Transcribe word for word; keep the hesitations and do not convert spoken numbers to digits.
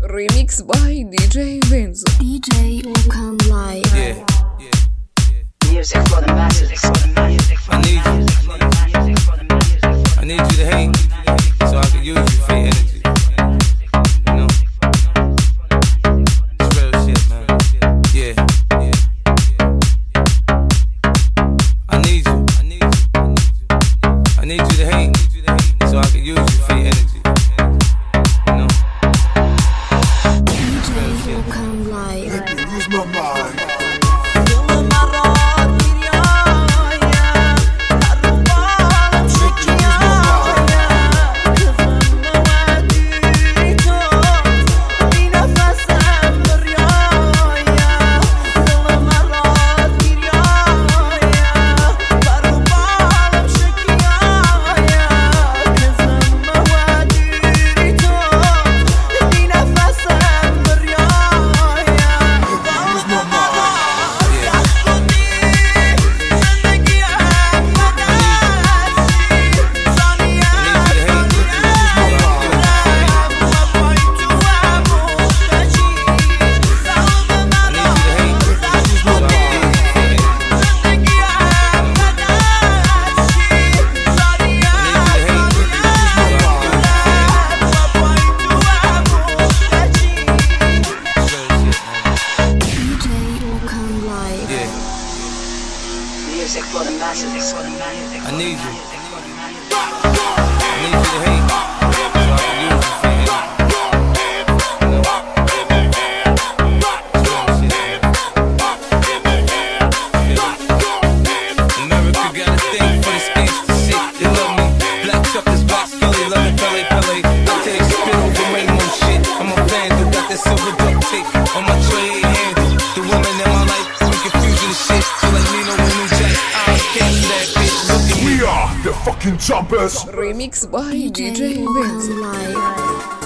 Remix by ди джей Venzo. ди джей Okan Live. Yeah. Music for the masses. I need you. I need you to hate, so I can use you for your energy. You know? It's real shit, man. Yeah. I need you. I need you to hate, so I can use you for your energy. You know? ди джей Okan Live. Lose my mind. Music for the masses. I need you. I need you to hate, so I can use you for your energy. You know? It's real shit. America got a thing for this gangsta shit. They love me. Black truckers, black scully, love it, Pele, Pele. I take spit over rainbow shit. I'm a vandal, got that silver duct tape on my tray, ain't handle. The woman in my life, I'm confusing the shit. So let me know when we jack. I can't that bitch. Look at me. We are the fucking jumpers. Remix by ди ди джей джей Okan Venzo. Live.